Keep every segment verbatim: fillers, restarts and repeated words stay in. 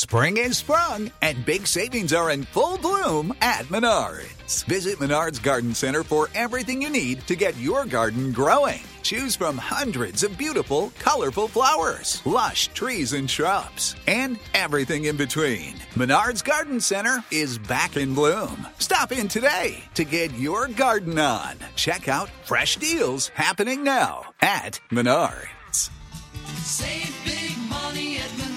Spring is sprung, and big savings are in full bloom at Menards. Visit Menards Garden Center for everything you need to get your garden growing. Choose from hundreds of beautiful, colorful flowers, lush trees and shrubs, and everything in between. Menards Garden Center is back in bloom. Stop in today to get your garden on. Check out fresh deals happening now at Menards. Save big money at Menards.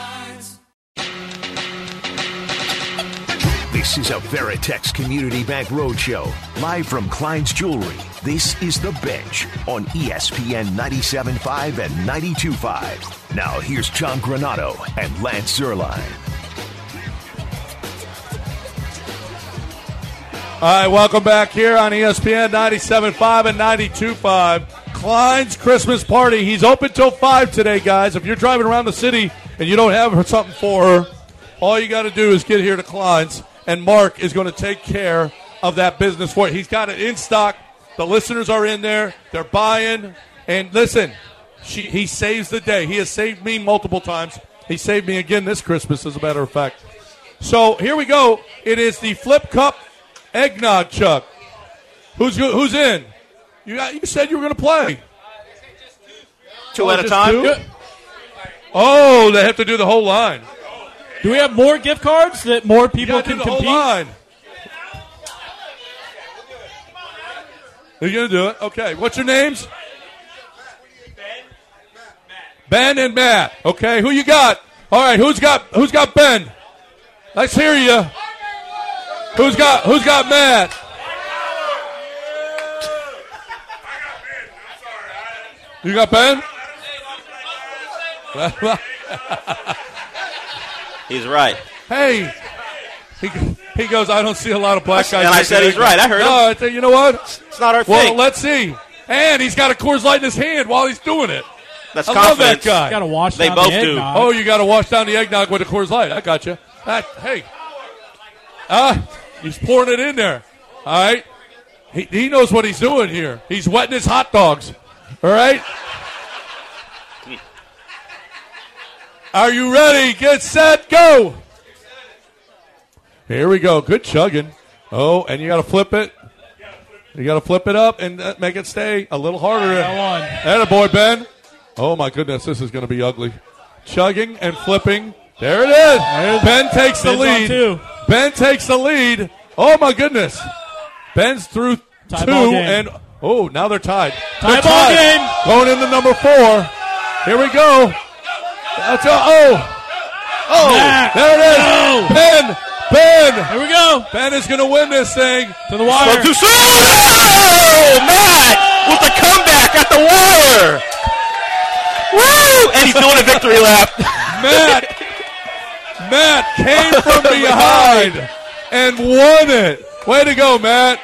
This is a Veritex Community Bank Roadshow, live from Klein's Jewelry. This is The Bench on E S P N ninety-seven point five and ninety-two point five. Now here's John Granato and Lance Zierlein. All right, welcome back here on E S P N ninety-seven point five and ninety-two point five. Klein's Christmas party. He's open till five today, guys. If you're driving around the city and you don't have something for her, all you got to do is get here to Klein's, and Mark is going to take care of that business for you. He's got it in stock. The listeners are in there. They're buying. And listen, she, he saves the day. He has saved me multiple times. He saved me again this Christmas, as a matter of fact. So here we go. It is the Flip Cup Eggnog Chuck. Who's who's in? You got, you said you were going to play. Two oh, at a time? Two? Oh, they have to do the whole line. Do we have more gift cards that more people can do the compete? Whole line. You're going to do it? Okay. What's your names? Ben and Matt. Okay. Who you got? All right. Who's got Who's got Ben? Let's hear you. Who's got Who's got Matt? You got Ben? He's right. Hey, he he goes, I don't see a lot of black guys. And I said he's right. I heard no, him. No, you know what? It's not our well, thing. Well, let's see. And he's got a Coors Light in his hand while he's doing it. That's I confidence. love that guy. Got to wash they down both the do. eggnog. Oh, you got to wash down the eggnog with a Coors Light. I got you. That, hey. Uh, he's pouring it in there. All right. He, he knows what he's doing here. He's wetting his hot dogs. All right. Are you ready? Get set, go. Here we go. Good chugging. Oh, and you got to flip it. You got to flip it up and uh, make it stay a little harder. That one. Attaboy, Ben. Oh, my goodness. This is going to be ugly. Chugging and flipping. There it is. There's Ben takes the Ben's lead. Ben takes the lead. Oh, my goodness. Ben's through Tie two. ball game. And, oh, now they're tied. Tie they're ball tied. game. Going into number four. Here we go. That's a, oh. Oh, Matt. there it is. No. Ben. Ben. Here we go. Ben is going to win this thing. To the wire. Too soon. Oh, Matt with the comeback at the wire. Woo! And he's doing a victory lap. Matt. Matt came from behind and won it. Way to go, Matt.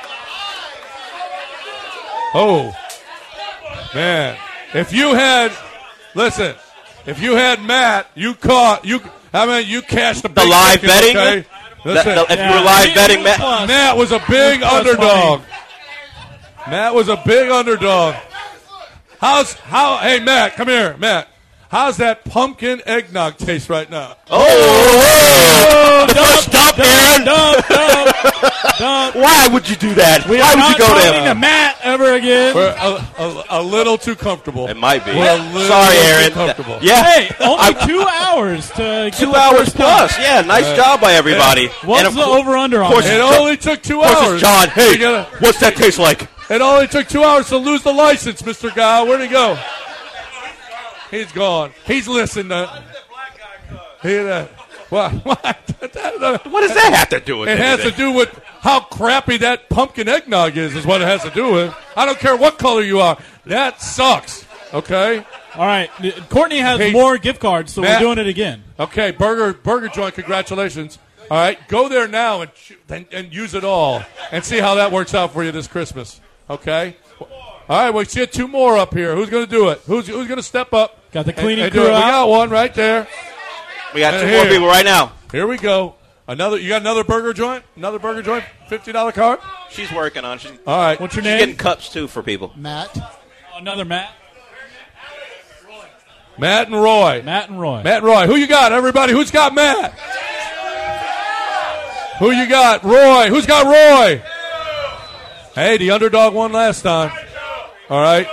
Oh, man. If you had, listen, if you had Matt, you caught, you, I mean, you cashed the, The big live ticket, betting? okay? Listen, The- the- if Yeah. you were live betting, Matt. Matt was a big That's underdog. Matt was a big underdog. How's, how, hey, Matt, come here, Matt. How's that pumpkin eggnog taste right now? Oh, the first dump, Aaron. Dump, dump, dump. Why would you do that? We Why are would you not go talking there? to Matt ever again. We're a, a, a little too comfortable. It might be. We're a little Sorry, too Aaron. comfortable. Yeah. Hey, only two hours to get Two the hours first plus. time. Yeah, nice job by everybody. What's And of the course- over-under on course It that? only took two Of course hours. it's John. Hey, You gotta- what's that taste like? It only took two hours to lose the license, Mister Guy. Where'd he go? He's gone. He's listening. To, he, uh, what, what, What does that have to do with it has to anything? do with how crappy that pumpkin eggnog is, is what it has to do with. I don't care what color you are. That sucks. Okay? All right. Courtney has Hey, more gift cards, so Matt. we're doing it again. Okay, Burger Burger Joint, congratulations. All right, go there now and, and and use it all and see how that works out for you this Christmas. Okay? All right, we see two more up here. Who's going to do it? Who's who's going to step up? Got the and- cleaning and do crew it? We out. got one right there. We got And two here. more people right now. Here we go. Another. You got another Burger Joint? Another Burger Joint? fifty dollars card? She's working on. She's, All right. What's your she's name? getting cups too for people. Matt. Oh, another Matt. Matt and Roy. Matt and Roy. Matt and Roy. Who you got, everybody? Who's got Matt? Who you got? Roy. Who's got Roy? Hey, the underdog won last time. All right.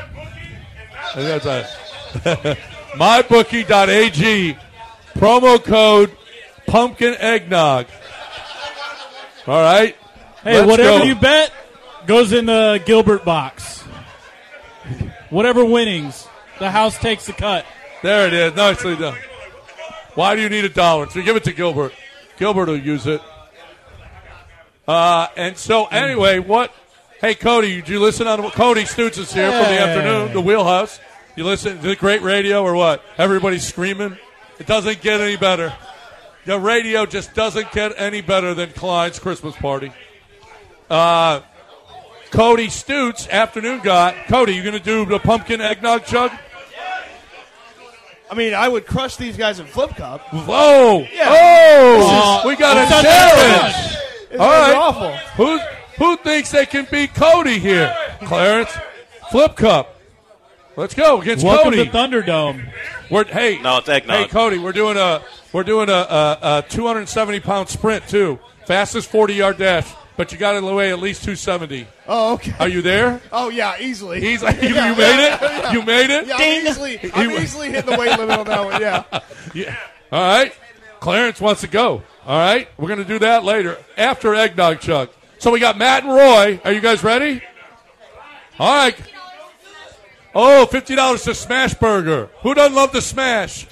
my bookie dot a g. Promo code Pumpkin Eggnog. All right. Hey, Let's whatever go. you bet goes in the Gilbert box. Whatever winnings, the house takes the cut. There it is. Nicely done. Why do you need a dollar? So give it to Gilbert. Gilbert will use it. Uh, and so, anyway, what? Hey, Cody, did you listen on? Cody Stutz is here for the Hey. afternoon, the Wheelhouse. You listen to the great radio or what? Everybody's screaming. It doesn't get any better. The radio just doesn't get any better than Klein's Christmas party. Uh, Cody Stutz, afternoon guy. Cody, you going to do the pumpkin eggnog chug? I mean, I would crush these guys in Flip Cup. Whoa! Yeah. Oh! Uh, we got a it's not challenge. It's All right. awful. Who who thinks they can beat Cody here? Clarence, Flip Cup. Let's go against Welcome Cody. to Thunderdome. We're, hey, No, it's eggnog. Hey, Cody, we're doing a we're doing a, a, a two hundred seventy pound sprint too, fastest forty yard dash. But you got to weigh at least two seventy. Oh, okay. Are you there? Oh, yeah, easily. He's like, you, Yeah, you made it. yeah, yeah. You made it. Yeah, I'm easily, I'm He- easily hitting the weight limit on that one, yeah. Yeah. All right. Clarence wants to go. All right. We're going to do that later after Eggnog Chug. So we got Matt and Roy. Are you guys ready? All right. Oh, fifty dollars to Smash Burger. Who doesn't love the Smash?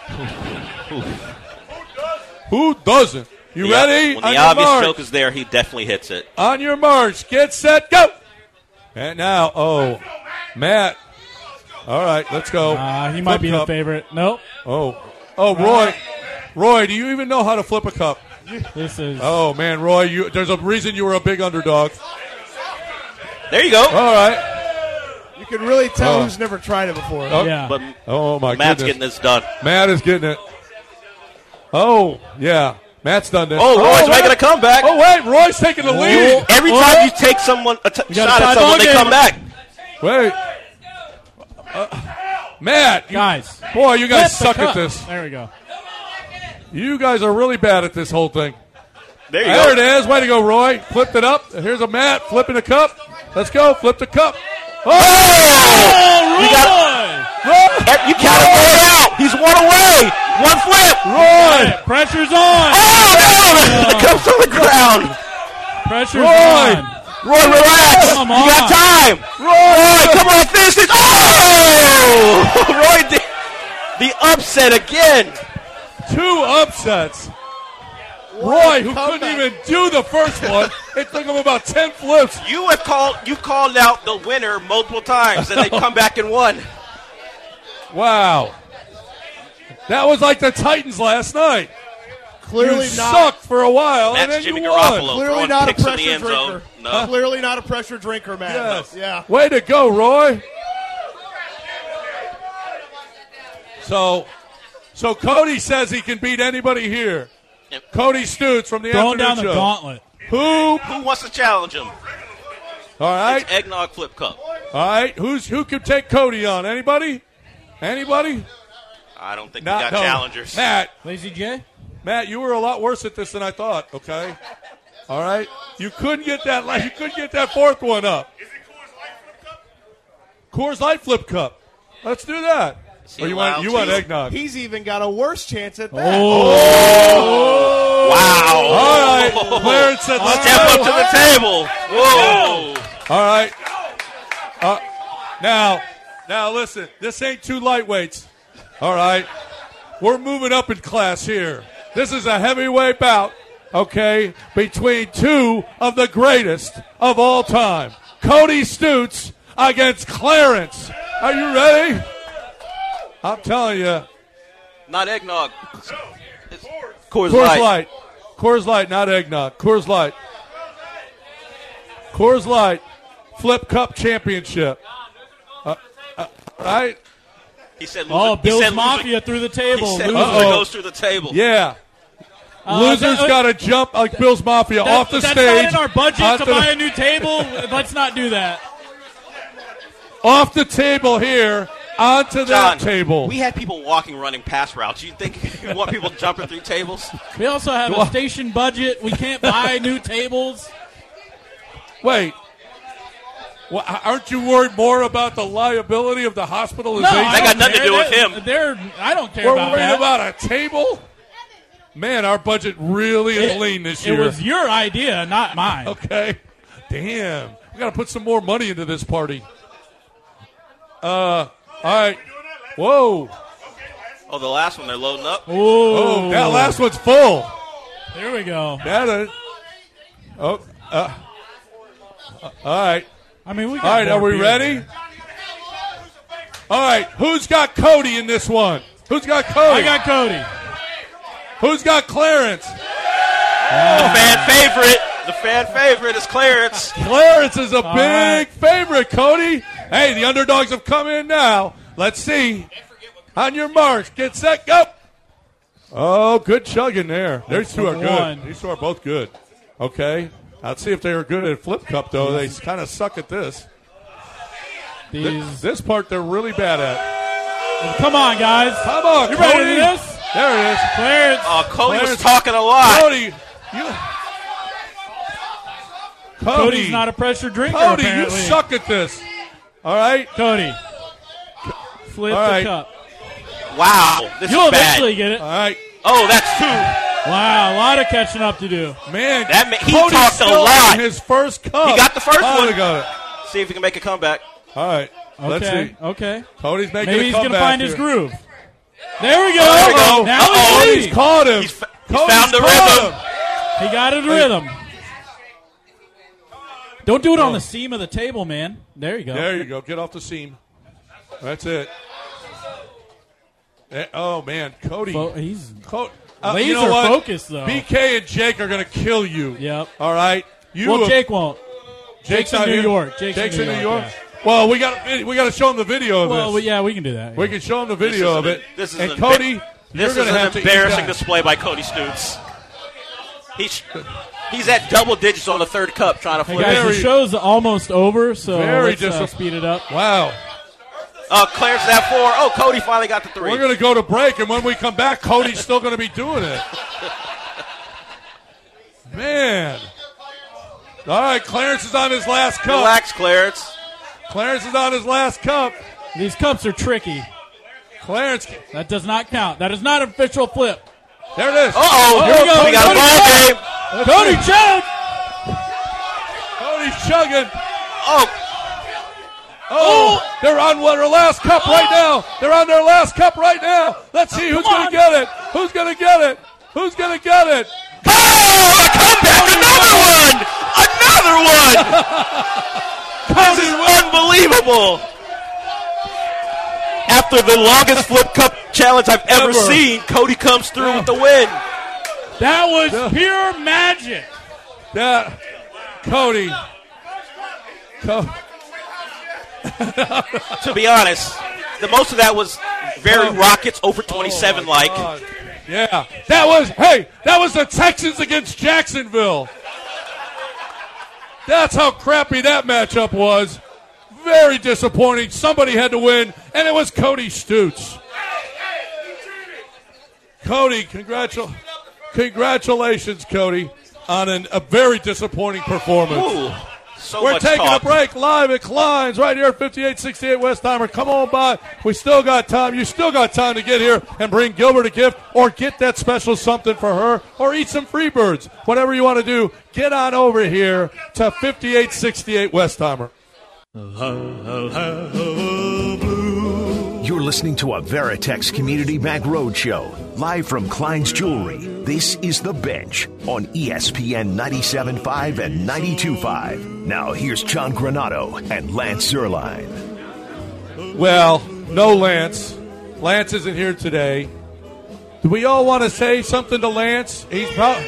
Who doesn't? You Yeah, ready? When On the your obvious mark. joke is there, he definitely hits it. On your marks. Get set. Go. And now, oh, Matt. All right. Let's go. Uh, he might Flip be cup. the favorite. Nope. Oh. Oh, Roy. Roy, do you even know how to flip a cup? This is. Oh, man, Roy, you, there's a reason you were a big underdog. There you go. All right. You can really tell Oh. who's never tried it before. Oh, Yeah. But oh my Matt's goodness. getting this done. Matt is getting it. Oh, yeah. Matt's done this. Oh, Roy's wait. making a comeback. Oh, wait. Roy's taking the lead. Every Oh. time you take someone a t- We got shot a at tie someone, ball they game. come back. Wait. Uh, Matt. You, Guys. boy, you guys flip the suck at cup. this. There we go. You guys are really bad at this whole thing. There you There go. it is. Way to go, Roy. Flipped it up. Here's a Matt flipping the cup. Let's go. Flip the cup. Oh! Oh, You got- Roy! You counted Roy out. He's one away. One flip. Roy! Pressure's on. Oh, no. It comes to the ground. Pressure's Roy. on. Roy, relax. Come You got on. time. Roy, come on, finish this. Oh! Roy did the upset again. Two upsets. Roy, who comeback. couldn't even do the first one, it took him about ten flips. You have called. You've called out the winner multiple times, and they come back and won. Wow. That was like the Titans last night. Clearly you not. sucked for a while, and That's then Jimmy you won. Garoppolo Clearly throwing not a picks in the pressure end zone. drinker. No. Clearly not a pressure drinker, man. Yes. Yeah. Way to go, Roy. So, so Cody says he can beat anybody here. Yep. Cody Stutz from the Throwing afternoon down the show. gauntlet. Who? Who wants to challenge him? All right. It's eggnog flip cup. All right. Who's who could take Cody on? Anybody? Anybody? I don't think Not we got no. challengers. Matt, Lazy J? Matt, you were a lot worse at this than I thought. Okay. All right. You couldn't get that. la- You couldn't get that fourth one up. Is it Coors Light Flip Cup? Let's do that. he Or you want allowed you want to? eggnog? He's even got a worse chance at that. Oh. Wow. All right. Clarence said, let's Step go. up to the table. Whoa. All right. Uh, now, now listen. This ain't two lightweights. All right. We're moving up in class here. This is a heavyweight bout, okay, between two of the greatest of all time. Cody Stutz against Clarence. Are you ready? I'm telling you. Not eggnog. It's Coors, Coors Light. Light. Coors Light, not eggnog. Coors Light. Coors Light. Flip Cup Championship. Uh, uh, right? He said, loser, Oh, he Bill's said Mafia loser, through the He table. said Loser. loser Uh-oh. goes through the table. Yeah. Uh, Losers that- got to jump like Bill's Mafia That- off the that's stage. not in our budget onto to buy the- a new table. Let's not do that. off the table here onto that John, table. We had people walking, running pass routes. You think you want people jumping through tables? We also have a station budget. We can't buy new tables. Wait. Well, aren't you worried more about the liability of the hospitalization? No, I That got don't nothing to care. do with They're- him. They're, I don't care We're about worried that. about a table? Man, our budget really is It- lean this It year. was your idea, not mine. Okay. Damn. We got to put some more money into this party. Uh, all right. Whoa. Oh, the last one, they're loading up. Oh, that last one's full. There we go. That is. Oh, uh, uh, all right. I mean, we got All right, are more we beer ready? there. All right, who's got Cody in this one? Who's got Cody? I got Cody. Who's got Clarence? The fan favorite. The fan favorite is Clarence. Clarence is a All big right. favorite, Cody. Hey, the underdogs have come in now. Let's see. On your marks, get set, go. Oh, good chugging there. These two are Number good. one. These two are both good. Okay. Let's see if they are good at flip cup, though. They kind of suck at this. These. This, this part they're really bad at. Come on, guys. Come on, You Cody. ready to do this? There it is. Clarence. Oh, Cody Clarence- was talking a lot. Cody, you. Cody, Cody's not a pressure drinker, Cody, you apparently. suck at this. All right. Cody. Flip All right. the cup. Wow, this You'll is bad. eventually get it. All right. Oh, that's two. Wow, a lot of catching up to do. Man, That ma- he Cody's talked a still lot. in his first cup. He got the first Oh, one. he got it. See if he can make a comeback. All right. Let's Okay, see. okay. Cody's making Maybe a he's comeback going to find his here. groove. There we go. Oh, there we go. Now Uh-oh. he's Cody's leading. caught him. He's, fa- he's Cody's found the caught rhythm. him. He got his rhythm. Don't do it on the seam of the table, man. There you go. There you go. Get off the seam. That's it. Eh, Oh, man. Cody. Fo- he's Co- uh, laser you know what? focused, though. B K and Jake are going to kill you. Yep. All right. You Well, have- Jake won't. Jake's in not New here. York. Jake's, Jake's in in New New York. York. Well, we got we got to show him the video of Yeah. Well, this. yeah, we can do that. We can show him the video This is of an- it. This is and an Cody, emba- you're This going is to an have to eat embarrassing that. display by Cody Stoots. He's he's at double digits on the third cup trying to Hey flip guys, it. Very- the show's almost over, so Very let's uh, disap- speed it up. Wow. Uh, Clarence is at four. Oh, Cody finally got the three. We're going to go to break, and when we come back, Cody's still going to be doing it. Man. All right, Clarence is on his last cup. Relax, Clarence. Clarence is on his last cup. These cups are tricky. Clarence, That does not count. That is not an official flip. there it is. Uh-oh. Here we go. We got a Cody ball chug. game. Cody chug! Cody's chugging. Oh, Oh, they're on what, their last cup right now. They're on their last cup right now. Let's see who's Come going on. to get it. Who's going to get it? Who's going to get it? oh, a comeback. Another one. Another one. This is unbelievable. After the longest flip cup challenge I've ever Ever. seen, Cody comes through with the win. That was Yeah. pure magic. That Cody. Co- To be honest, the most of that was very Rockets over twenty-seven like. God. Yeah, that was. Hey, that was the Texans against Jacksonville. That's how crappy that matchup was. Very disappointing. Somebody had to win, and it was Cody Stoots. Cody, congratul- congratulations, Cody, on an, a very disappointing performance. Ooh, so We're much taking talk. a break live at Klein's right here at fifty-eight sixty-eight Westheimer. Come on by. We still got time. You still got time to get here and bring Gilbert a gift or get that special something for her or eat some Freebirds. Whatever you want to do, get on over here to fifty-eight sixty-eight Westheimer. You're listening to a Veritex Community Bank Roadshow, live from Klein's Jewelry. This is The Bench on E S P N ninety-seven point five and ninety-two point five. Now here's John Granato and Lance Zerline. Well, no Lance. Lance isn't here today. Do we all want to say something to Lance? He's probably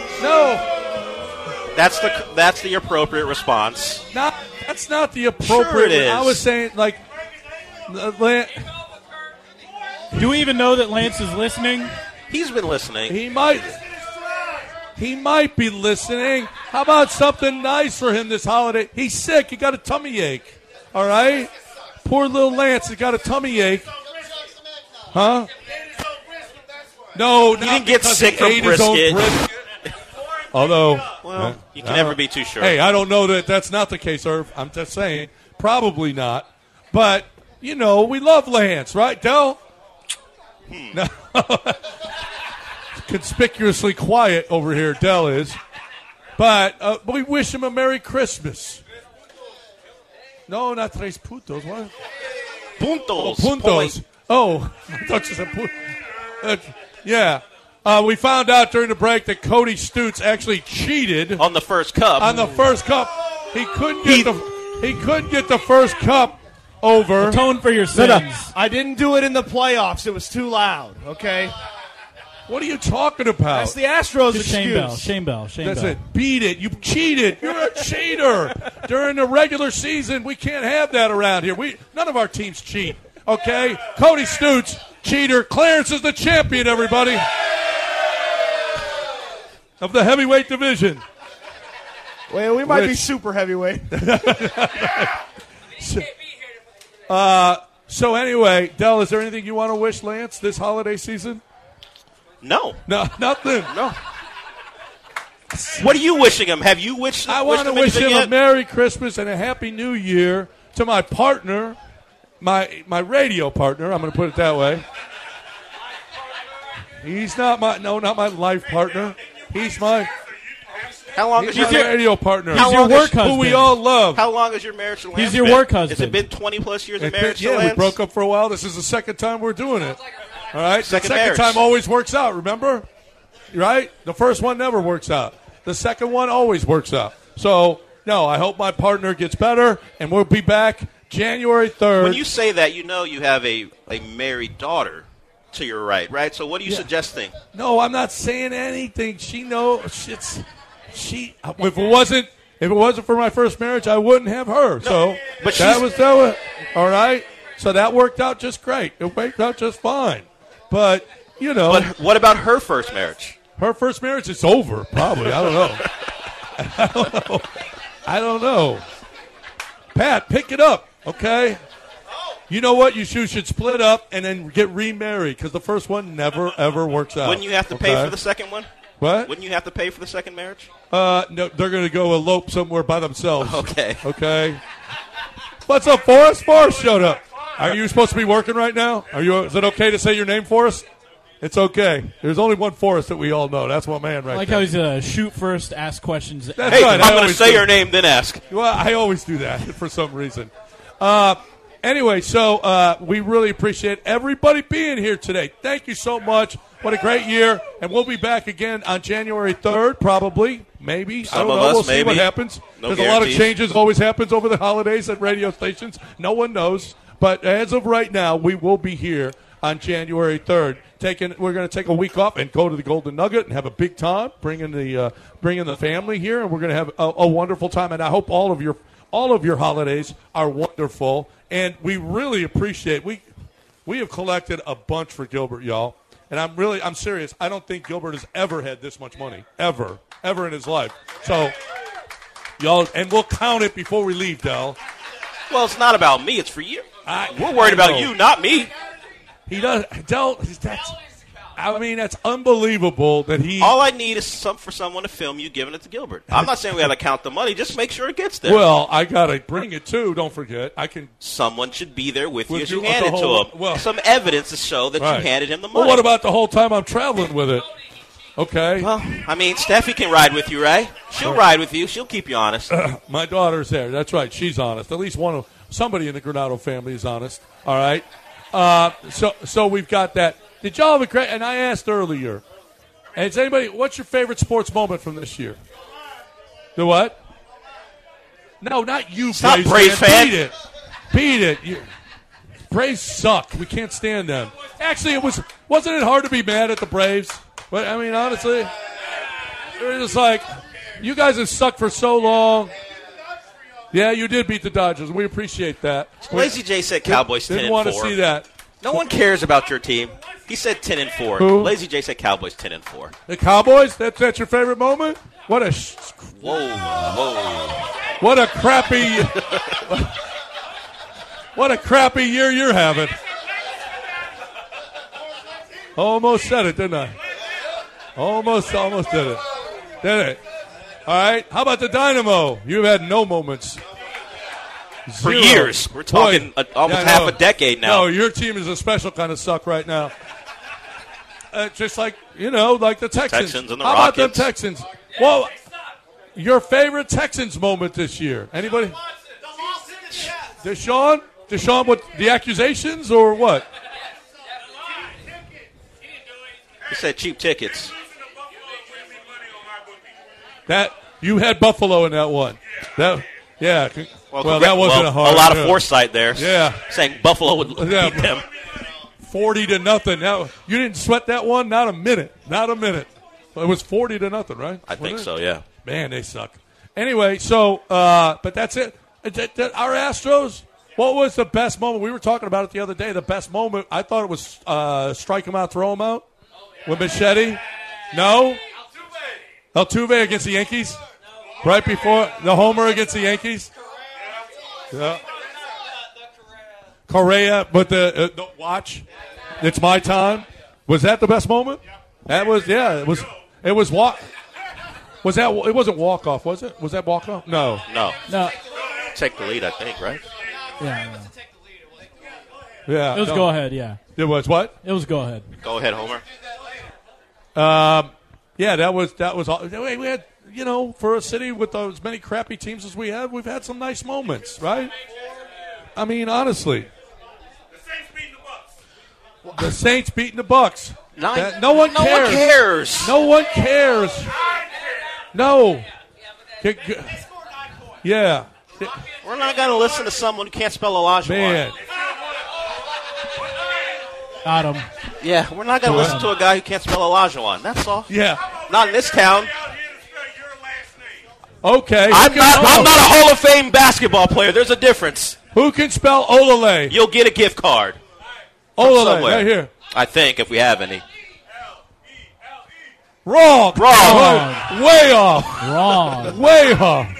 no. That's the that's the appropriate response. Not that's not the appropriate. Sure it is. I was saying like. uh, Lan- Do we even know that Lance is listening? He's been listening. He might. He might be listening. How about something nice for him this holiday? He's sick. He got a tummy ache. All right. Poor little Lance has got a tummy ache. Huh? No, He didn't get sick from brisket. Although, Well, uh, you can I never don't- be too sure. Hey, I don't know that that's not the case, Irv. I'm just saying, probably not. But, you know, we love Lance, right, Del? Hmm. No. Conspicuously quiet over here, Del is. But uh, we wish him a Merry Christmas. No, not tres putos. What? Puntos. Oh, puntos. Point. Oh, I thought you said pu- uh, yeah. Uh, we found out during the break that Cody Stutes actually cheated On the first cup. on the first cup. He couldn't get the he couldn't get the first cup over. Atone for your No, sins. no. I didn't do it in the playoffs. It was too loud, okay? What are you talking about? That's the Astros' Just Shane excuse. Bell. Shane Bell. Shane That's Bell. it. Beat it. You cheated. You're a cheater. During the regular season, we can't have that around here. We none of our teams cheat. Okay? Cody Stutes, cheater. Clarence is the champion, everybody. Of the heavyweight division. Well, we might be Which- super heavyweight. So anyway, Del, is there anything you want to wish Lance this holiday season? No. No, nothing. No. What are you wishing him? Have you wished, I wished want to him wish anything him a yet? Merry Christmas and a Happy New Year to my partner, my my radio partner. I'm going to put it that way. He's not my no, not my life partner. He's my How long he's is your my radio partner. How He's your long work is- who husband. we all love. How long is your marriage to Lance? He's your been? work Has it husband. been twenty plus years of It's been- marriage to yeah, we Lance? broke up for a while. This is the second time we're doing it. All right, Second the second marriage. time always works out. Remember, right? The first one never works out. The second one always works out. So no, I hope my partner gets better, and we'll be back January third. When you say that, you know you have a, a married daughter to your right, right? So what are you Yeah. suggesting? No, I'm not saying anything. She knows it's she. If it wasn't, if it wasn't for my first marriage, I wouldn't have her. so, but that she's- was that was all right. So that worked out just great. It worked out just fine. But you know, But what about her first marriage? her first marriage is over. Probably. I don't know. I don't know. I don't know. Pat, pick it up, okay? You know what? You should, should split up and then get remarried because the first one never ever works out. Wouldn't you have to pay okay? for the second one? What? Wouldn't you have to pay for the second marriage? Uh, no, they're going to go elope somewhere by themselves. Okay. Okay. What's up, Forrest? Forrest showed up. Are you supposed to be working right now? Are you? Is it okay to say your name, Forrest? It's okay. There's only one Forrest that we all know. That's my man right I like there. how he's uh, shoot first, ask questions. That's Hey, right. I'm I going to always say do. your name, then ask. Well, I always do that for some reason. Uh, anyway, so uh, we really appreciate everybody being here today. Thank you so much. What a great year. And we'll be back again on January third, probably, maybe. I Some don't of know. us, we'll see what maybe. happens. No There's a lot of guarantees. changes always happens over the holidays at radio stations. No one knows. But as of right now, we will be here on January third. Taking, we're going to take a week off and go to the Golden Nugget and have a big time, bringing the uh, bringing the family here, and we're going to have a, a wonderful time. And I hope all of your all of your holidays are wonderful. And we really appreciate we we have collected a bunch for Gilbert, y'all. And I'm really I'm serious. I don't think Gilbert has ever had this much money ever ever in his life. So y'all, and we'll count it before we leave, Del. Well, it's not about me. It's for you. I- We're worried I about know. you, not me. He does. Del, that's. I mean, that's unbelievable that he. All I need is some for someone to film you giving it to Gilbert. I'm not saying we got to count the money. Just make sure it gets there. Well, I gotta bring it too. Don't forget, I can. Someone should be there with, With you as you you at hand the it whole- to him. well- Some evidence to show that Right. you handed him the Well, money. what about the whole time I'm traveling with it? Okay, Well, I mean, Steffi can ride with you, right? She'll ride with you. She'll keep you honest. my daughter's there. That's right. She's honest. At least one of somebody in the Granado family is honest. All right. Uh, so, so we've got that. Did y'all have a great? And I asked earlier. And is anybody? What's your favorite sports moment from this year? The what? No, not you, Stop, Braves Braves fan. Beat it. Beat it. You, Braves suck. We can't stand them. Actually, it was wasn't it hard to be mad at the Braves? But I mean, honestly, it was just like you guys have sucked for so long. Yeah, you did beat the Dodgers. We appreciate that. Lazy J said Cowboys ten Didn't and want to four. see that. No one cares about your team. He said ten and four. Who? Lazy J said Cowboys ten and four. The Cowboys. That's that's your favorite moment. What a sh- Whoa, whoa. what a crappy. What a crappy year you're having. Almost said it, didn't I? Almost, almost did it. Did it? All right. How about the Dynamo? You've had no moments. For Zero. years. We're talking Boy, a, almost yeah, half no. a decade now. No, your team is a special kind of suck right now. Uh, just like, you know, like the Texans. Texans and the How Rockets. about them Texans? Well, your favorite Texans moment this year? Anybody? Deshaun? Deshaun with the accusations or what? You said cheap tickets. That you had Buffalo in that one. That yeah. Well, well that wasn't well, a hard. A lot of yeah. foresight there. Yeah. Saying Buffalo would Yeah. beat them. Forty to nothing. Now you didn't sweat that one. Not a minute. Not a minute. It was forty to nothing, right? I think Wasn't so. it? Yeah. Man, they suck. Anyway, so uh, but that's it. That- that- Our Astros. What was the best moment? We were talking about it the other day. The best moment. I thought it was uh, strike him out, throw him out with Machete. No. Altuve against the Yankees. Right before the homer against the Yankees. Yeah. Correa, but the, uh, the watch. It's my time. Was that the best moment? That was yeah. It was. It was walk. Was that? It wasn't walk off, was it? Was that walk off? No. No. No. Take the lead, I think, right? Yeah. Yeah. It was no. go ahead, yeah. It was what? It was go ahead. Go ahead, Homer. Um. Yeah, that was that was. all. We had you know for a city with as many crappy teams as we have, we've had some nice moments, right? I mean, honestly. The Saints beating the Bucks. Nine, That- no one no cares. one cares. No one cares. No. G- g- Yeah. We're not going to listen to someone who can't spell Olajuwon. Man. Got him. Yeah, we're not going to listen to a guy who can't spell Olajuwon. That's all. Yeah. Not in this town. Okay. I'm Who not, can, I'm not a Hall of Fame basketball player. There's a difference. Who can spell Olale? You'll get a gift card. Olale, somewhere. right here. I think, if we have any. Wrong. Wrong. Way, way off. Wrong. Way off.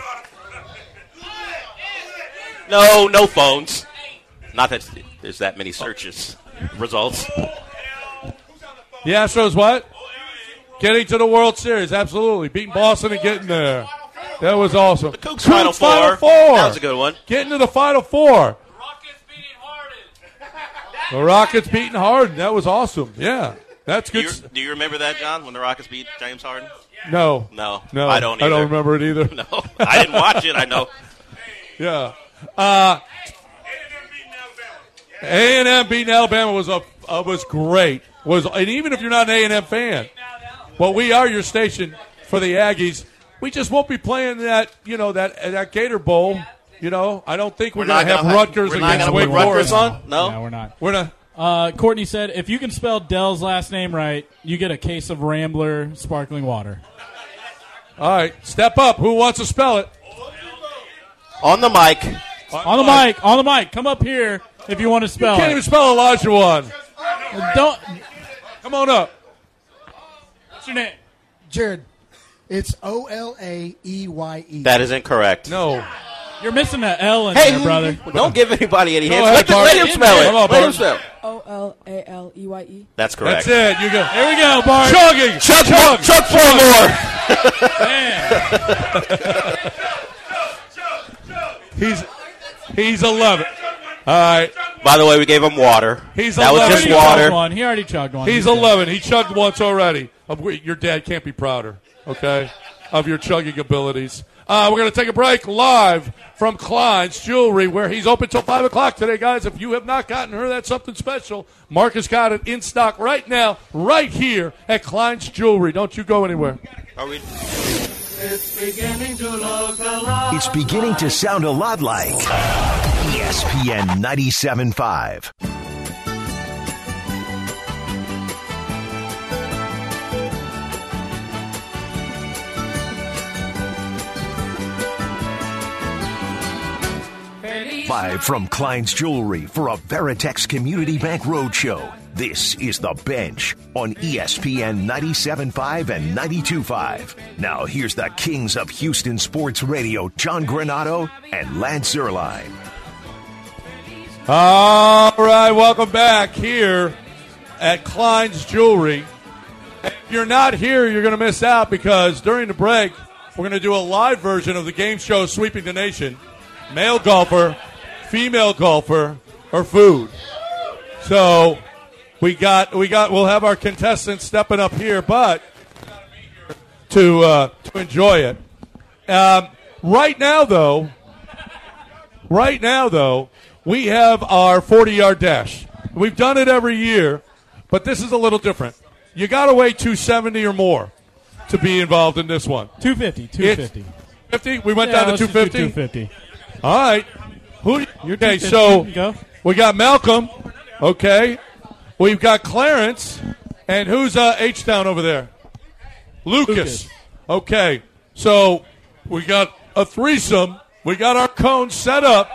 No, no phones. Not that there's that many searches. Results. The Astros what? Getting to the World Series. Absolutely. Beating Boston and getting there. That was awesome. The Cougs Final Four. Final Four. That was a good one. Getting to the Final Four. The Rockets beating Harden. That was awesome. Yeah. That's Do good. you, do you remember that, John, when the Rockets beat James Harden? No. No. No. I don't I either. don't remember it either. No. I didn't watch it. I know. Yeah. Uh, A and M beating Alabama was a uh, was great. Was and even if you're not an A and M fan, well, we are your station for the Aggies. We just won't be playing that you know that that Gator Bowl. You know, I don't think we're, We're going not to have gonna- Rutgers we're not against gonna Wake put Rutgers Forest. on? No? No, we're not. We're not. Uh, Courtney said, if you can spell Dell's last name right, you get a case of Rambler sparkling water. All right, step up. Who wants to spell it? On the mic. On the mic, on the mic. Come up here if you want to spell Can't it. even spell Olajuwon. Don't. Come on up. What's your name? Jared, it's O L A E Y E. That is incorrect. No. You're missing an L in Hey, there, brother. don't give anybody any Go hints. ahead, Let, the- Bart. let him spell it. Come on, Let him Bart. spell it. O L A L E Y E. That's correct. That's it. You go. Here we go, Bart. Chugging. Chuck, Chug. Chuck four more. Man. He's he's eleven. All right. By the way, we gave him water. He's that was eleven. just He already chugged water. one. He already chugged one. He's good. eleven. He chugged once already. Of wh- Your dad can't be prouder, okay, of your chugging abilities. Uh, we're going to take a break live from Klein's Jewelry, where he's open till five o'clock today, guys. If you have not gotten her, that's something special. Marcus got it in stock right now, right here at Klein's Jewelry. Don't you go anywhere. Are we? It's beginning to look a lot. It's beginning to sound a lot like E S P N ninety-seven point five. Live from Klein's Jewelry for a Veritex Community Bank Roadshow. This is The Bench on E S P N ninety-seven point five and ninety-two point five. Now here's the kings of Houston sports radio, John Granato and Lance Zerline. All right, welcome back here at Klein's Jewelry. If you're not here, you're going to miss out because during the break, we're going to do a live version of the game show Sweeping the Nation. Male golfer, female golfer, or food. So we got, we got, we'll have our contestants stepping up here, but to uh, to enjoy it. Um, right now, though, right now, though, we have our forty-yard dash. We've done it every year, but this is a little different. You got to weigh two seventy or more to be involved in this one. two fifty, two fifty. fifty? We went Yeah, down to let's two just do fifty? two fifty. All right. Who? You're Okay, two fifty. so Go. we got Malcolm. Okay. We've got Clarence. And who's uh, H-Town over there? Lucas. Lucas. Okay. So we got a threesome. We got our cones set up.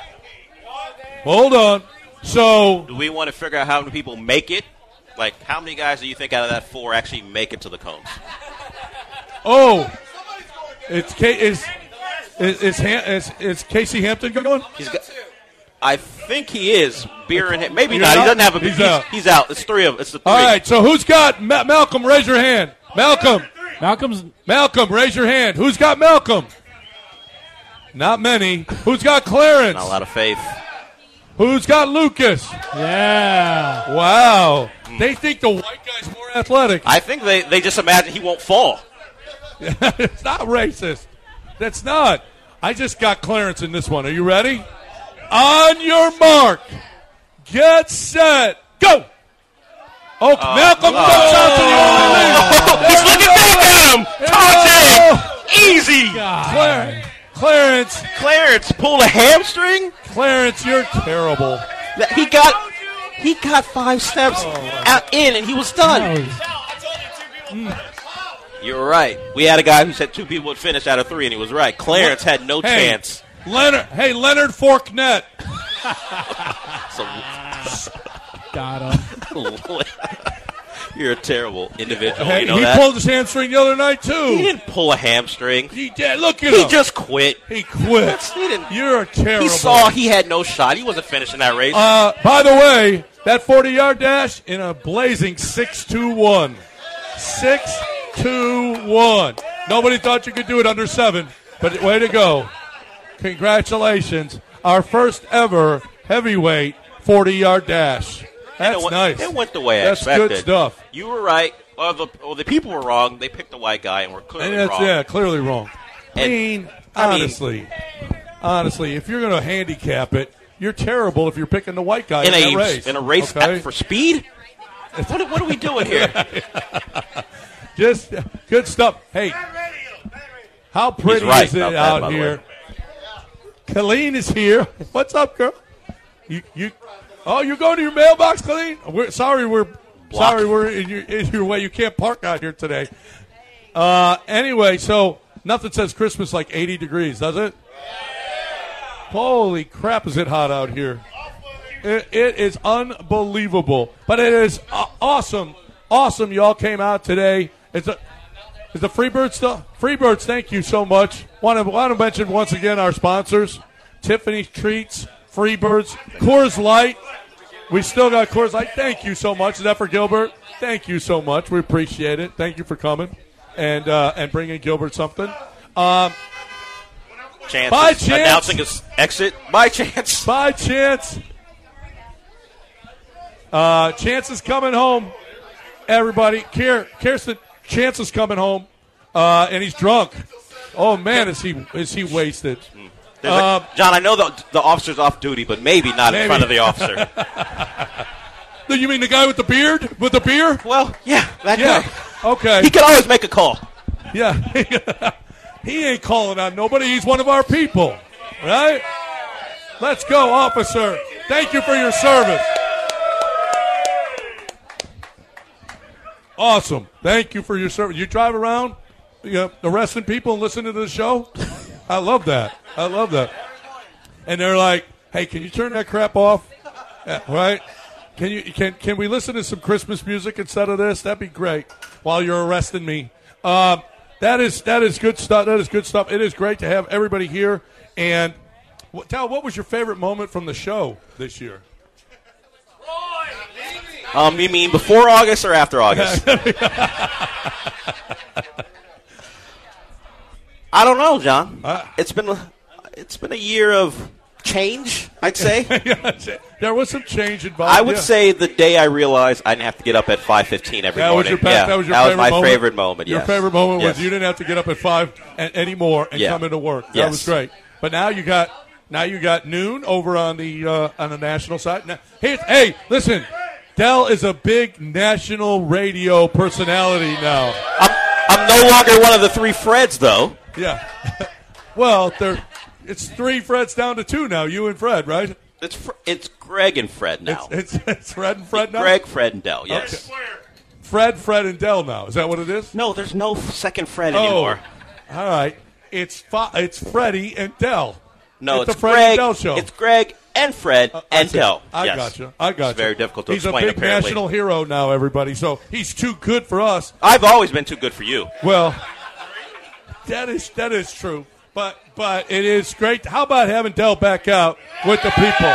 Hold on. So Do we want to figure out how many people make it? Like, how many guys do you think out of that four actually make it to the cones? Oh, it's K- is is is, Ham- is is Casey Hampton going? He's got, I think he is. Beer in him. Maybe He's not. out? He doesn't have a He's he's, out. he's out. It's three of It's the three. All right. So who's got Ma- Malcolm? Raise your hand. Malcolm. Malcolm's Malcolm, raise your hand. Who's got Malcolm? Not many. Who's got Clarence? Not a lot of faith. Who's got Lucas? yeah. Wow. They think the white guy's more athletic. I think they, they just imagine he won't fall. It's not racist. That's not. I just got Clarence in this one. Are you ready? On your mark. Get set. Go. Oh, Uh, Malcolm uh, comes out to the Oh, he's looking back at him. Touching. Easy. Clarence. Clarence. Clarence pulled a hamstring. Clarence, you're terrible. He got he got five steps out in, and he was done. You're right. We had a guy who said two people would finish out of three, and he was right. Clarence had no Hey, chance. Leonard. Hey, Leonard Forknet. So, Got him. you're a terrible individual. Hey, you know he that? pulled his hamstring the other night, too. He didn't pull a hamstring. He did. Look at He him. just quit. He quit. He didn't. You're terrible. He saw he had no shot. He wasn't finishing that race. Uh, by the way, that forty-yard dash in a blazing six two one. six two one. Nobody thought you could do it under seven, but way to go. Congratulations. Our first ever heavyweight forty-yard dash. That's it went, nice. It went the way I That's expected. good stuff. You were right. Or the, or the people were wrong. They picked the white guy and were clearly And that's, wrong. yeah, clearly wrong. I And- mean, I mean- honestly, honestly, if you're going to handicap it, you're terrible if you're picking the white guy in, in that a race. in a race okay? for speed. What, what are we doing here? Just good stuff. Hey, how pretty right is it about that, by out the here? Colleen is here. What's up, girl? You you. Oh, you're going to your mailbox, Colleen? We're sorry, we're sorry, we're in your in your way. You can't park out here today. Uh, anyway, so nothing says Christmas like eighty degrees, does it? Holy crap, is it hot out here? It, it is unbelievable, but it is uh, awesome. Awesome, y'all came out today. It's a, is the Freebirds still? Freebirds, thank you so much. Want to want to mention once again our sponsors: Tiffany's Treats, Freebirds, Coors Light. We still got Coors Light. Thank you so much. Is that for Gilbert? Thank you so much. We appreciate it. Thank you for coming and uh, and bringing Gilbert something. Um, Chance By is chance. announcing his exit. By chance. By chance. Uh, Chance is coming home. Everybody, Kier, Kirsten, Chance is coming home, uh, and he's drunk. Oh man, is he is he wasted? There's a- Um, John, I know the, the officer's off duty, but maybe not Maybe. in front of the officer. You mean the guy with the beard? With the beer? Well, yeah, that Yeah. guy. Okay. He can always make a call. Yeah. He ain't calling on nobody. He's one of our people. Right? Let's go, officer. Thank you for your service. Awesome. Thank you for your service. You drive around you know, arresting people and listening to the show? I love that. I love that. And they're like, hey, can you turn that crap off? Yeah, right? Can you can can we listen to some Christmas music instead of this? That'd be great. While you're arresting me. Um, that is that is good stuff. That is good stuff. It is great to have everybody here. And What, Tal, what was your favorite moment from the show this year? Um, you mean before August or after August? I don't know, John. Uh, it's been a, it's been a year of change, I'd say. There was some change involved. I would yeah. say the day I realized I didn't have to get up at five fifteen every that morning. Was your, yeah, that was your that favorite was my moment? favorite moment. Your yes. favorite moment yes. was you didn't have to get up at five and, anymore and yeah. come into work. That yes. was great. But now you got now you got noon over on the uh, on the national side. Now, hey, hey, listen, Dell is a big national radio personality now. I'm, I'm no longer one of the three Freds, though. Yeah. Well, they're, it's three Freds down to two now. You and Fred, right? It's fr- it's Greg and Fred now. It's it's, it's Fred and Fred now. Greg, Fred, and Dell. Yes. Okay. Fred, Fred, and Dell now. Is that what it is? No, there's no second Fred oh, anymore. All right. It's fi- it's Freddie and Dell. No, it's, it's the Fred Greg. and Dell show. It's Greg and Fred uh, and I Dell. I yes. got you. I got it's you. very difficult to he's explain. He's a big apparently. national hero now, everybody. So he's too good for us. I've always been too good for you. Well, that is that is true. But but it is great. How about having Dell back out with the people?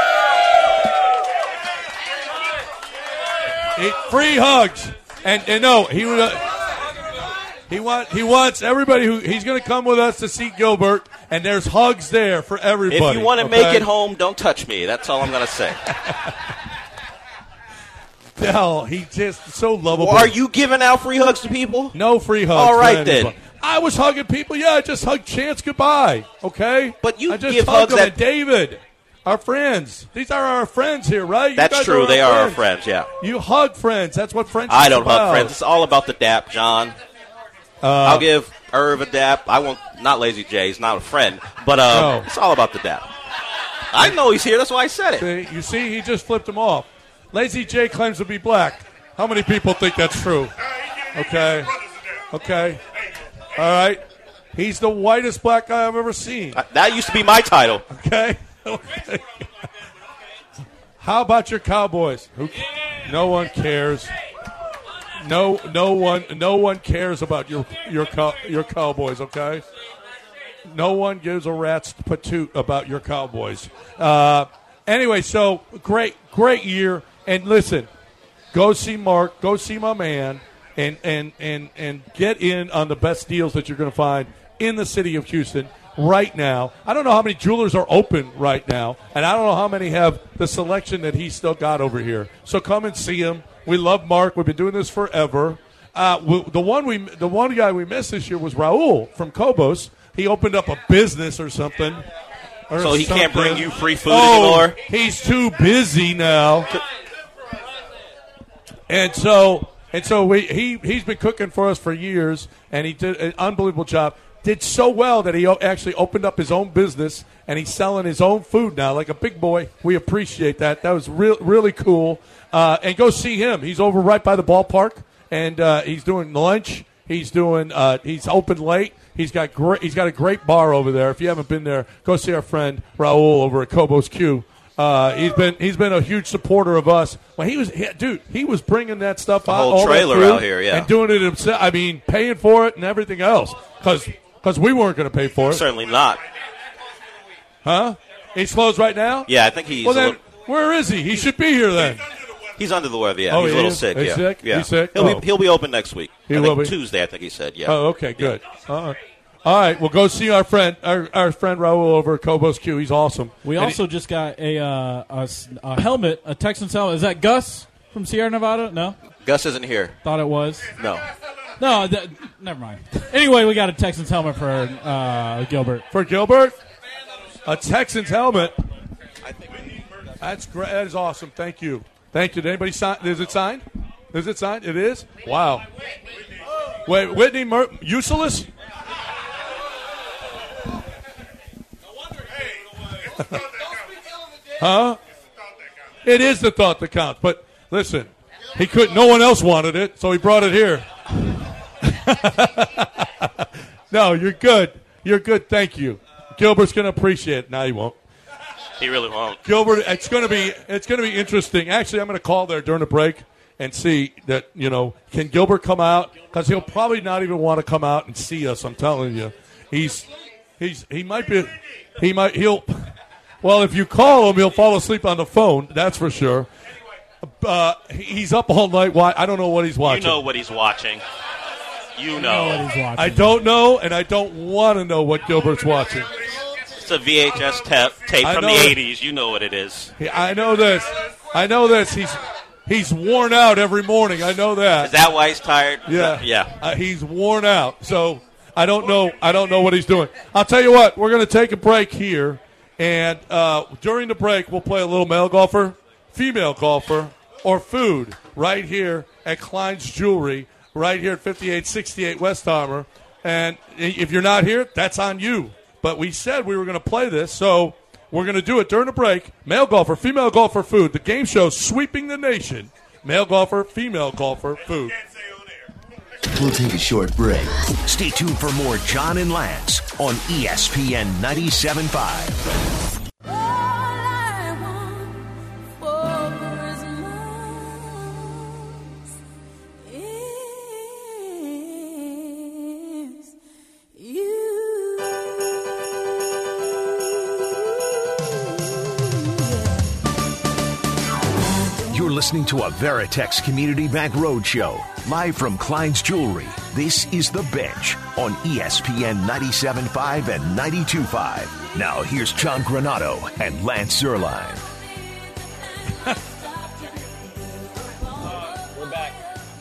He, free hugs. And, and no, he uh, he want he wants everybody who he's going to come with us to see Gilbert, and there's hugs there for everybody. If you want to okay? make it home, don't touch me. That's all I'm going to say. Dell, he just so lovable. Well, are you giving out free hugs to people? No free hugs. All right then. I was hugging people. Yeah, I just hugged Chance goodbye. Okay, but you I just give hugged hugs him at and David. Our friends. These are our friends here, right? You That's guys true. Are they our are friends. our friends, yeah. You hug friends. That's what friendship I don't is about. hug friends. It's all about the dap, John. Uh, I'll give Irv a dap. I won't, not Lazy J. He's not a friend. But um, no. It's all about the dap. I know he's here. That's why I said it. See, you see, he just flipped him off. Lazy J claims to be black. How many people think that's true? Okay. Okay. All right. He's the whitest black guy I've ever seen. Uh, that used to be my title. Okay. okay. How about your Cowboys? Who, no one cares. No, no one, no one cares about your your your Cowboys. Okay. No one gives a rat's patoot about your Cowboys. Uh, anyway, so great, great year. And listen, go see Mark. Go see my man, and and and and get in on the best deals that you're going to find in the city of Houston right now. I don't know how many jewelers are open right now, and I don't know how many have the selection that he's still got over here. So come and see him. We love Mark. We've been doing this forever. Uh, we, the one we, the one guy we missed this year was Raul from Cobos. He opened up a business or something. Or so he something. can't bring you free food oh, anymore? He's too busy now. And so, and so we, he he's been cooking for us for years, and he did an unbelievable job. Did so well that he o- actually opened up his own business, and he's selling his own food now, like a big boy. We appreciate that. That was real, really cool. Uh, and go see him. He's over right by the ballpark, and uh, he's doing lunch. He's doing. Uh, he's open late. He's got great. He's got a great bar over there. If you haven't been there, go see our friend Raul over at Cobos Q. Uh, he's been he's been a huge supporter of us. Well, he was he, dude. He was bringing that stuff out, whole all trailer that food, out here, yeah, and doing it himself. I mean, paying for it and everything else, because because we weren't going to pay for it. Certainly not. Huh? He's closed right now. Yeah, I think he's. Well, then little, where is he? He should be here then. He's under the weather. Yeah, oh, he's he a little is? sick. He's yeah, sick? yeah. He's sick? He'll Oh. be he'll be open next week. He I will think be Tuesday. I think he said. Yeah. Oh, okay, good. Yeah. All right. All right, well, go see our friend, our, our friend Raul over at Cobos Q. He's awesome. We and also he, just got a, uh, a a helmet, a Texans helmet. Is that Gus from Sierra Nevada? No, Gus isn't here. Thought it was. No, no. Th- never mind. Anyway, we got a Texans helmet for uh, Gilbert. For Gilbert, a Texans helmet. That's great. That is awesome. Thank you. Thank you. Did anybody sign? Is it signed? Is it signed? It is. Wow. Wait, Whitney Mer- Useless. Huh? It is the thought that counts. But listen, he could. No one else wanted it, so he brought it here. No, you're good. You're good. Thank you. Gilbert's going to appreciate it. No, he won't. He really won't. Gilbert, it's going to be it's going to be interesting. Actually, I'm going to call there during the break and see that, you know, can Gilbert come out? Because he'll probably not even want to come out and see us. I'm telling you, he's He's he might be he might he'll well if you call him he'll fall asleep on the phone. That's for sure. Uh, he's up all night. Why? I don't know what he's watching. You know what he's watching. You know. know what he's watching. I don't know, and I don't want to know what Gilbert's watching. It's a V H S tape, tape I from know the it. eighties. You know what it is. He, I know this. I know this. He's he's worn out every morning. I know that. Is that why he's tired? Yeah, Yeah. Uh, he's worn out. So I don't know. I don't know what he's doing. I'll tell you what. We're going to take a break here, and uh, during the break, we'll play a little male golfer, female golfer, or food right here at Klein's Jewelry, right here at fifty-eight sixty-eight West Harmer. And if you're not here, that's on you. But we said we were going to play this, so we're going to do it during the break. Male golfer, female golfer, food. The game show sweeping the nation. Male golfer, female golfer, food. We'll take a short break. Stay tuned for more John and Lance on E S P N ninety-seven point five. Listening to a Veritex Community Bank Roadshow, live from Klein's Jewelry. This is The Bench on E S P N ninety-seven point five and ninety-two point five. Now here's John Granato and Lance Zierlein. We're back.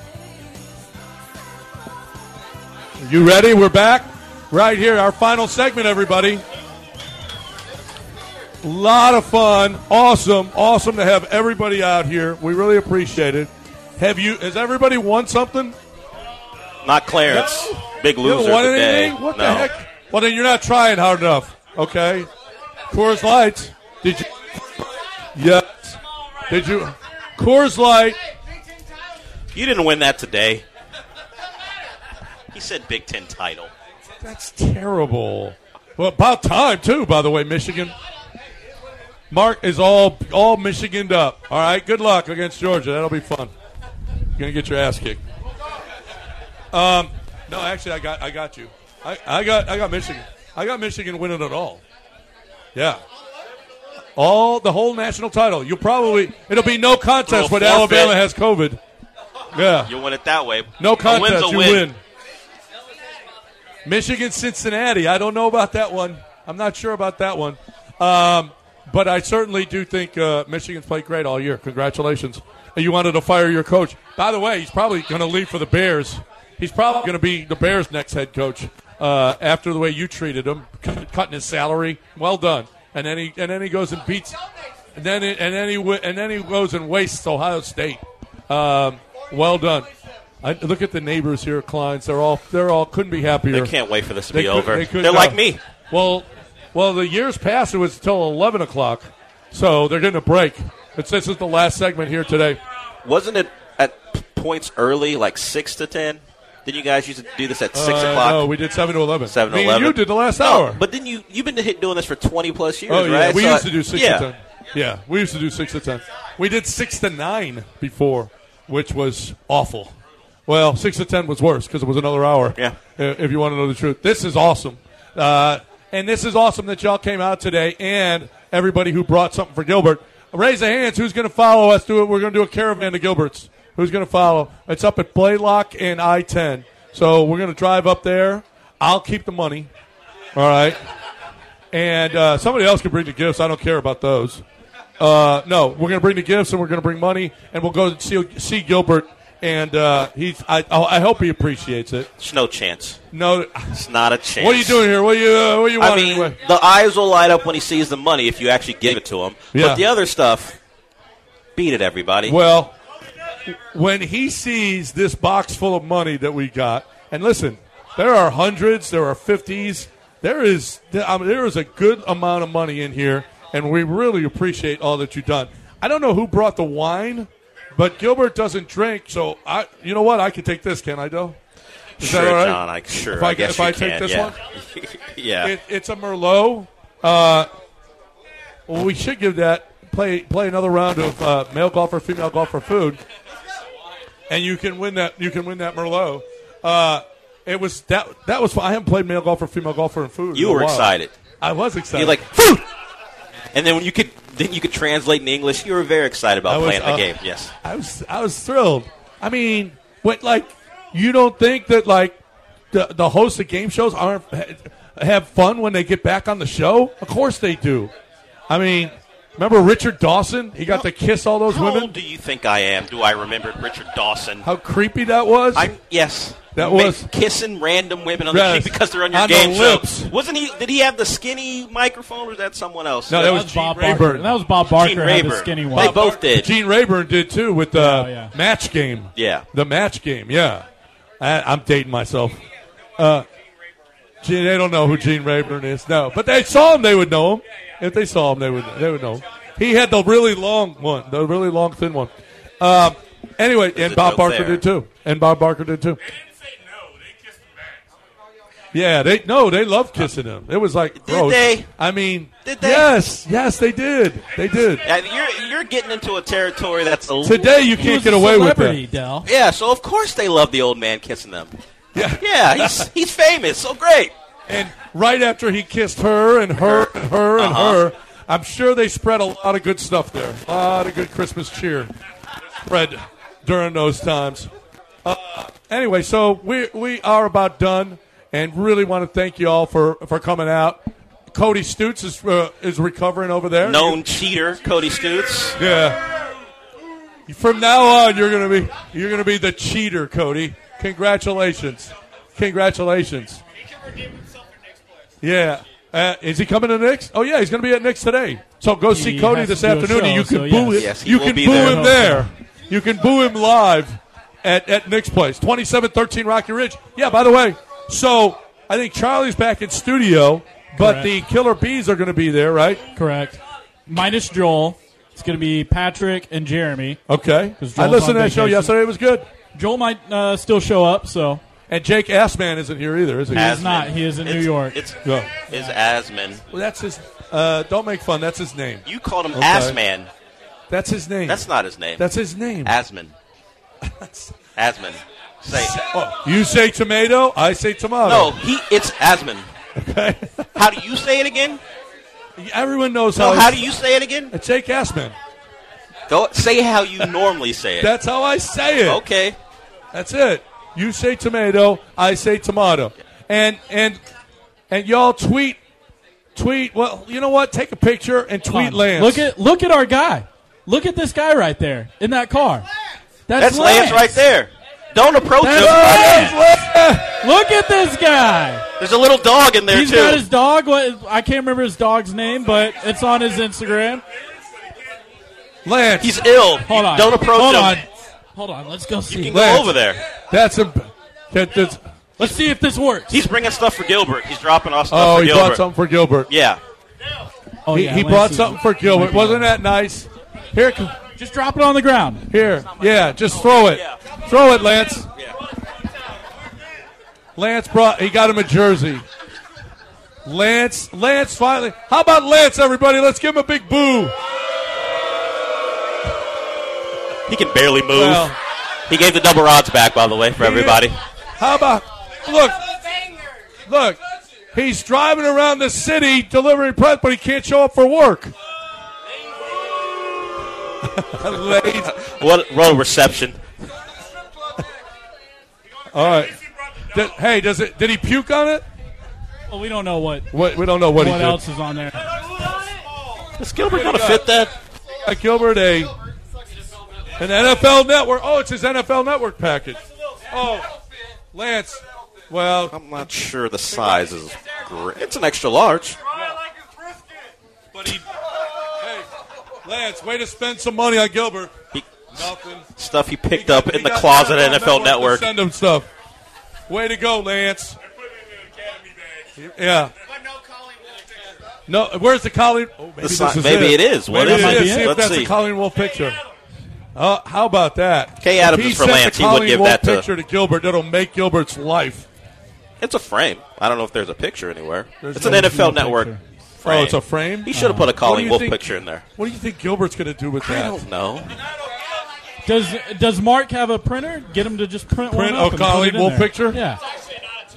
You ready? We're back right here. Our final segment, everybody. A lot of fun. Awesome. Awesome to have everybody out here. We really appreciate it. Have you, has everybody won something? Not Clarence. No. Big You loser haven't won of the day. anything? What no. the heck? Well, then you're not trying hard enough. Okay. Coors Light. Did you? Yes. Did you? Coors Light. You didn't win that today. He said Big Ten title. That's terrible. Well, about time, too, by the way, Michigan. Mark is all all Michiganed up. All right, good luck against Georgia. That'll be fun. You're gonna get your ass kicked. Um, no, actually, I got I got you. I, I got I got Michigan. I got Michigan winning it all. Yeah, all the whole national title. You'll probably it'll be no contest when Alabama has COVID. Yeah, You win it that way. no A win's contest. a You win. win. Michigan, Cincinnati. I don't know about that one. I'm not sure about that one. Um, but I certainly do think uh, Michigan's played great all year. Congratulations. And you wanted to fire your coach. By the way, he's probably going to leave for the Bears. He's probably going to be the Bears' next head coach uh, after the way you treated him, cutting his salary. Well done. And then he and then he goes and beats. And then it, and then he and then he goes and wastes Ohio State. Um, well done. I, look at the neighbors here, Kleins. They're all they're all couldn't be happier. They can't wait for this to They be could- over. they could They're not. like me. Well, well, the years past it was until eleven o'clock, so they're getting a break. It's, this is the last segment here today. Wasn't it at p- points early, like six to ten? Didn't you guys used to do this at six Uh, o'clock? No, we did seven to eleven. Seven to Me and eleven. you did the last No, hour. but then you you've been hit doing this for twenty plus years, Oh yeah, right? we So used I- to do six yeah. to ten. Yeah, we used to do six to ten. We did six to nine before, which was awful. Well, six to ten was worse because it was another hour. Yeah. uh, If you want to know the truth, this is awesome, uh, and this is awesome that y'all came out today, and everybody who brought something for Gilbert. Raise their hands. Who's going to follow us? Do it. We're going to do a caravan to Gilbert's. Who's going to follow? It's up at Blaylock and I ten. So we're going to drive up there. I'll keep the money. All right. And uh, somebody else can bring the gifts. I don't care about those. Uh, no, we're going to bring the gifts and we're going to bring money, and we'll go see, see Gilbert. And uh, he's. I, I hope he appreciates it. There's no chance. No, It's not a chance. what are you doing here? What are you? Uh, what do you want I mean, anyway? the eyes will light up when he sees the money if you actually give it to him. Yeah. But the other stuff, beat it, everybody. Well, when he sees this box full of money that we got, and listen, there are hundreds, there are fifties, there is I mean, there is a good amount of money in here, and we really appreciate all that you've done. I don't know who brought the wine, but Gilbert doesn't drink, so I. You know what? I can take this, can I, Doe? Is sure, that all right? John. I, sure, If I, I guess if you I can. take this yeah. one, yeah. it, it's a Merlot. Uh, well, we should give that play play another round of uh, male golfer, female golfer food, and you can win that. You can win that Merlot. Uh, It was that. That was. I haven't played male golfer, female golfer, and food. You in a were while. excited. I was excited. You're like food, and then when you could, then you could translate in English. You were very excited about I was, playing the uh, game. Yes, I was. I was thrilled. I mean, what like you don't think that like the the hosts of game shows aren't have fun when they get back on the show? Of course they do. I mean, remember Richard Dawson? He got to kiss all those How women. old do you think I am? Do I remember Richard Dawson? How creepy that was. I'm yes. That Ma- was- kissing random women on Yes. the cheek because they're on your On the game show. lips. Wasn't he? Did he have the skinny microphone, or was that someone else? No, that was Bob Gene Barker. Rayburn. That was Bob Barker. Gene Had the Rayburn. skinny They one. both did. Gene Rayburn did too with the Oh, yeah. match game. Yeah. The match game. Yeah, I, I'm dating myself. Uh, Gene, they don't know who Gene Rayburn is. No, but they saw him. They would know him. If they saw him, they would. They would know him. He had the really long one, the really long thin one. Um, anyway, and a Bob joke Barker there. did too. And Bob Barker did too. Yeah, they no, they loved kissing him. It was like Did gross. they? I mean, Did they? yes, yes, they did. They did. Uh, you're you're getting into a territory that's a little. Today you He can't was get a away with celebrity, that. Del. Yeah, so of course they love the old man kissing them. Yeah. Yeah, he's he's famous, so great. And right after he kissed her and her and her and Uh-huh. her, I'm sure they spread a lot of good stuff there. A lot of good Christmas cheer spread during those times. Uh, anyway, so we we are about done, and really want to thank you all for, for coming out. Cody Stutes is uh, is recovering over there. Known cheater, Cody Stutes. Yeah. From now on, you're gonna be you're gonna be the cheater, Cody. Congratulations, congratulations. Yeah. Uh, is he coming to Knicks? Oh yeah, he's going to be at Knicks today. So go see He Cody has this to do a afternoon, and show, you can so boo yes. him. Yes, he you will can be boo there. him there. You can boo him live at at Knicks Place, twenty-seven thirteen Rocky Ridge. Yeah. By the way, so I think Charlie's back in studio, but Correct. the Killer Bees are going to be there, right? Correct. Minus Joel. It's going to be Patrick and Jeremy. Okay. 'Cause I Joel's listened on to that show vacation. yesterday. It was good. Joel might uh, still show up, so And Jake Assman isn't here either, is he? As- not. He is in New It's- York. It's Yeah. is Asman. Well, that's his. Uh, don't make fun. That's his name. You called him Okay. Assman. That's his name. That's not his name. That's his name. Asman. Asman. Say Oh, you say tomato, I say tomato. no. He. It's Asman. Okay. How do you say it again? Everyone knows No. how. How do you say it again? It's Jake Assman. Go say how you normally say it. That's how I say it. Okay. That's it. You say tomato, I say tomato. And and and y'all tweet tweet. Well, you know what? Take a picture and Come tweet on. Lance. Look at look at our guy. Look at this guy right there in that car. That's, That's Lance right there. Don't approach That's him. Lance. Look at this guy. There's a little dog in there He's too. got his dog. What I can't remember his dog's name, but it's on his Instagram. Lance. He's ill. Hold on. Don't approach Hold him. on. Hold on. Let's go see. You can go Lance. over there. That's a. That, that's, Let's see if this works. He's bringing stuff for Gilbert. He's dropping off stuff oh, for he Gilbert. brought something for Gilbert. Yeah. oh, He, yeah, he Lance brought is- something for Gilbert. Wasn't that nice? Here, co- Just drop it on the ground. here. Yeah, just throw it. Throw it, Lance. Lance brought. He got him a jersey. Lance. Lance finally. How about Lance, everybody? Let's give him a big boo. He can barely move. Well, he gave the double rods back, by the way, for everybody. how about look? Look. He's driving around the city delivering presents, but he can't show up for work. Late. What, what a reception. All right. Did, hey, does it? Did he puke on it? Well, we don't know what What, we don't know what, what, he did. else is on there. Is Gilbert going to fit that? Uh, Gilbert, a an N F L Network. Oh, it's his N F L Network package. Oh, Lance. Well, I'm not sure the size is great. It's an extra large. but he. Hey, Lance, way to spend some money on Gilbert. He, Nothing. stuff he picked He got- up he in the got closet at N F L Network. to Send him stuff. Way to go, Lance. Yeah. No, where's the Colleen? Oh, maybe The this si- is maybe it. it is. What Maybe is it it? is. See if Let's that's see. a Colleen Wolf picture. Uh, how about that? Kay Adams If he is for sent Lance. the He would Colleen give Wolf that to- picture to Gilbert. That'll make Gilbert's life. It's a frame. I don't know if there's a picture anywhere. There's it's an no- N F L no Network picture. frame. Oh, it's a frame. He should have put a What do Colleen you Wolf think- picture in there. What do you think Gilbert's going to do with I that? don't know. Does Does Mark have a printer? Get him to just print, Print one up a and put Colleen it in Wolf there. picture? Yeah.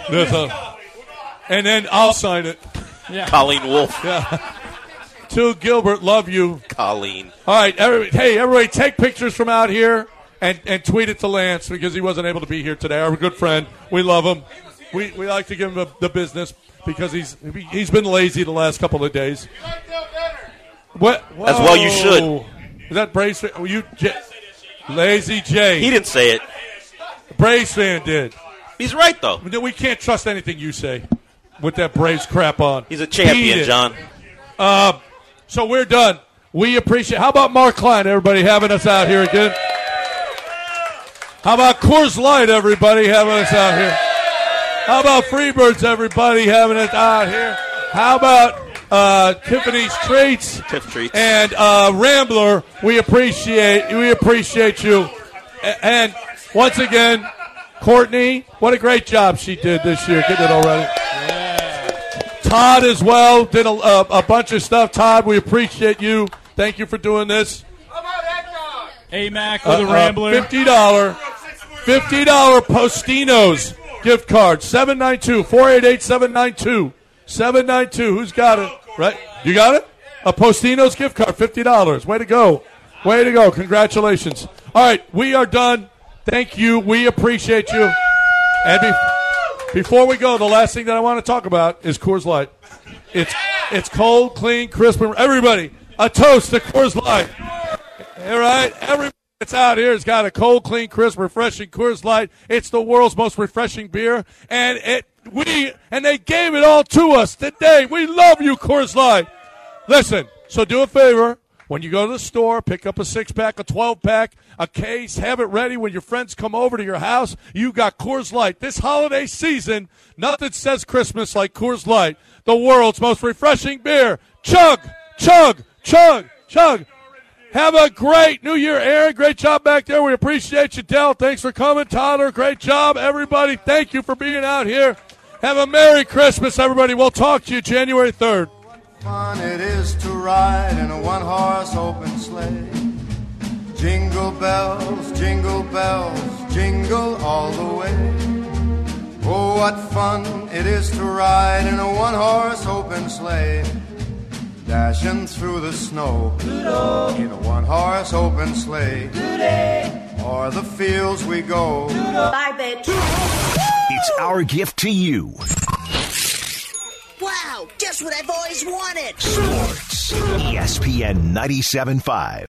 There's a, and then I'll sign it. Yeah. Colleen Wolf. Yeah. To Gilbert, love you. Colleen. All right, everybody, hey, everybody, take pictures from out here and, and tweet it to Lance because he wasn't able to be here today. Our good friend. We love him. We we like to give him the, the business because he's he's been lazy the last couple of days. What? Whoa. As well you should. Is that Braves fan? You, J- Lazy J. He didn't say it. Braves fan did. He's right, though. We can't trust anything you say with that Braves crap on. He's a champion, John. Uh, so we're done. We appreciate. How about Mark Klein, everybody, having us out here again? How about Coors Light, everybody, having us out here? How about Freebirds, everybody, having us out here? How about uh, Tiffany's Treats? Tiff Treats. And uh, Rambler, we appreciate we appreciate you. A- and once again, Courtney, what a great job she did this year, getting it already. Yeah. Todd as well did a, a, a bunch of stuff. Todd, we appreciate you. Thank you for doing this. A-Mac with Uh, a Rambler. Uh, fifty dollars fifty dollars Postino's gift card. seven nine two, four eight eight, seven nine two. seven nine two. Who's got it? Right? You got it? A Postino's gift card, fifty dollars. Way to go. Way to go. Congratulations. All right, we are done. Thank you. We appreciate you. And be- before we go, the last thing that I want to talk about is Coors Light. It's it's cold, clean, crisp. And everybody, a toast to Coors Light. All right? Everybody that's out here has got a cold, clean, crisp, refreshing Coors Light. It's the world's most refreshing beer. And it we and they gave it all to us today. We love you, Coors Light. Listen, so do a favor. When you go to the store, pick up a six-pack, a twelve-pack, a case, have it ready when your friends come over to your house. You got Coors Light. This holiday season, nothing says Christmas like Coors Light, the world's most refreshing beer. Chug, chug, chug, chug. Have a great New Year, Aaron. Great job back there. We appreciate you, Dell. Thanks for coming, Tyler. Great job, everybody. Thank you for being out here. Have a Merry Christmas, everybody. We'll talk to you January third. Fun it is to ride in a one-horse open sleigh. Jingle bells, jingle bells, jingle all the way. Oh, what fun it is to ride in a one-horse open sleigh. Dashing through the snow in a one-horse open sleigh. O'er the fields we go. Bye, babe. It's our gift to you. Wow, just what I've always wanted. Sports. E S P N ninety-seven point five.